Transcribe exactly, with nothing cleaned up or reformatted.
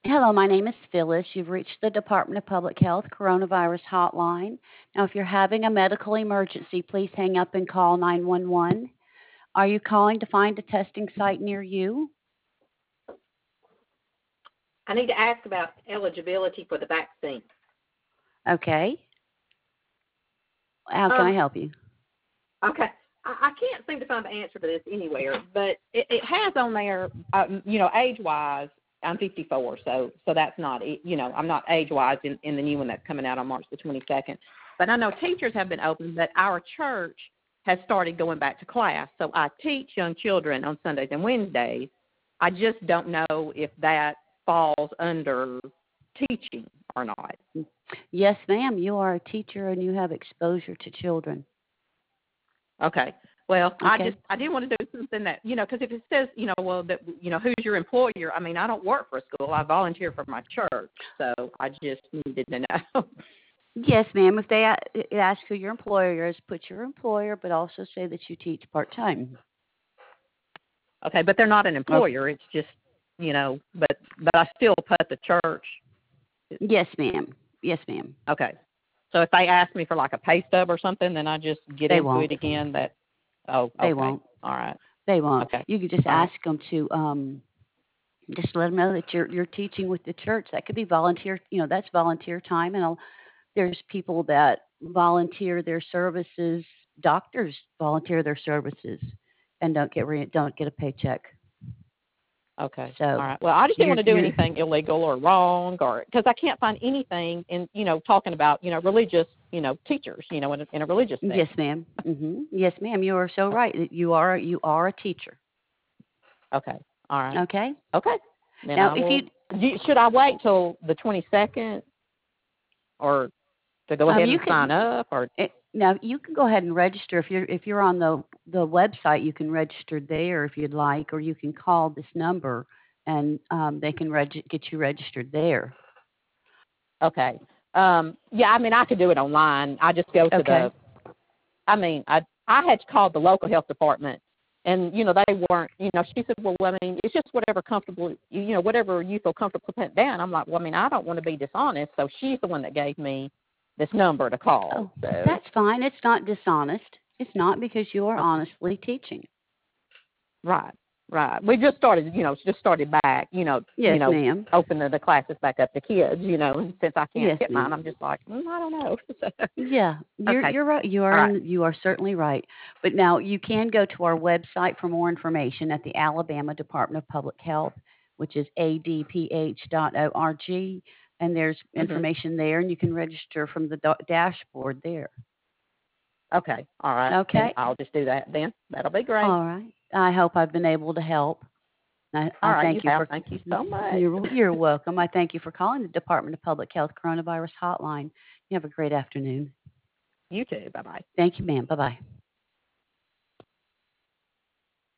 Hello, my name is Phyllis. You've reached the Department of Public Health Coronavirus Hotline. Now, if you're having a medical emergency, please hang up and call nine one one. Are you calling to find a testing site near you? I need to ask about eligibility for the vaccine. Okay. How can Um, I help you? okay. I, I can't seem to find the answer to this anywhere, but it, it has on there, um, you know, age-wise, I'm fifty-four, so so that's not, you know, I'm not age-wise in, in the new one that's coming out on March the twenty-second. But I know teachers have been open, but our church has started going back to class. So I teach young children on Sundays and Wednesdays. I just don't know if that falls under teaching or not. Yes, ma'am. You are a teacher and you have exposure to children. Okay. Well, Okay. I just I didn't want to do something that, you know, because if it says, you know, well, that, you know, who's your employer? I mean, I don't work for a school. I volunteer for my church, so I just needed to know. Yes, ma'am. If they a- ask who your employer is, put your employer, but also say that you teach part time. Okay, but they're not an Okay. employer. It's just, you know, but but I still put the church. Yes, ma'am. Yes, ma'am. Okay. So if they ask me for like a pay stub or something, then I just get They into won't. it again. That oh, They okay, won't. all right, They won't. okay, You could just all right, ask them to um, just let them know that you're you're teaching with the church. That could be volunteer. You know, that's volunteer time, and I'll, there's people that volunteer their services. Doctors volunteer their services and don't get re- don't get a paycheck. okay, So all right. Well, I just didn't you're want to do you're anything illegal or wrong, or because I can't find anything in, you know, talking about, you know, religious, you know, teachers, you know, in a, in a religious setting. yes, ma'am. hmm Yes, ma'am. You are so right. You are you are a teacher. Okay, all right, Okay. okay. Then Now, I if will. you do- Should I wait till the twenty-second, or to go um ahead you and can sign up, or it, now you can go ahead and register if you're if you're on the the website. You can register there if you'd like, or you can call this number and um, they can reg- get you registered there. okay? Um, yeah, I mean, I could do it online. I just go to Okay. the. I mean, I I had called the local health department, and you know they weren't. You know, she said, well, I mean, it's just whatever comfortable. You, you know, whatever you feel comfortable putting down. I'm like, well, I mean, I don't want to be dishonest, so she's the one that gave me this number to call. Oh, So that's fine. It's not dishonest. It's not because you are okay. honestly teaching. Right, right. We just started, you know, just started back, you know, you Yes, know, ma'am. opening the classes back up to kids, you know, and since I can't Yes, get mine, ma'am. I'm just like, mm, I don't know. Yeah, you're Okay, you're right. You all are right. in. You are certainly right. But now you can go to our website for more information at the Alabama Department of Public Health, which is a d p h dot org, and there's Mhm. information there, and you can register from the da- dashboard there. Okay, all right. And Okay. I'll just do that then. That'll be great. All right. I hope I've been able to help. I, All I right, you thank you have. for. Thank you so much. You're you're welcome. I thank you for calling the Department of Public Health Coronavirus Hotline. You have a great afternoon. You too. Bye bye. Thank you, ma'am. Bye bye.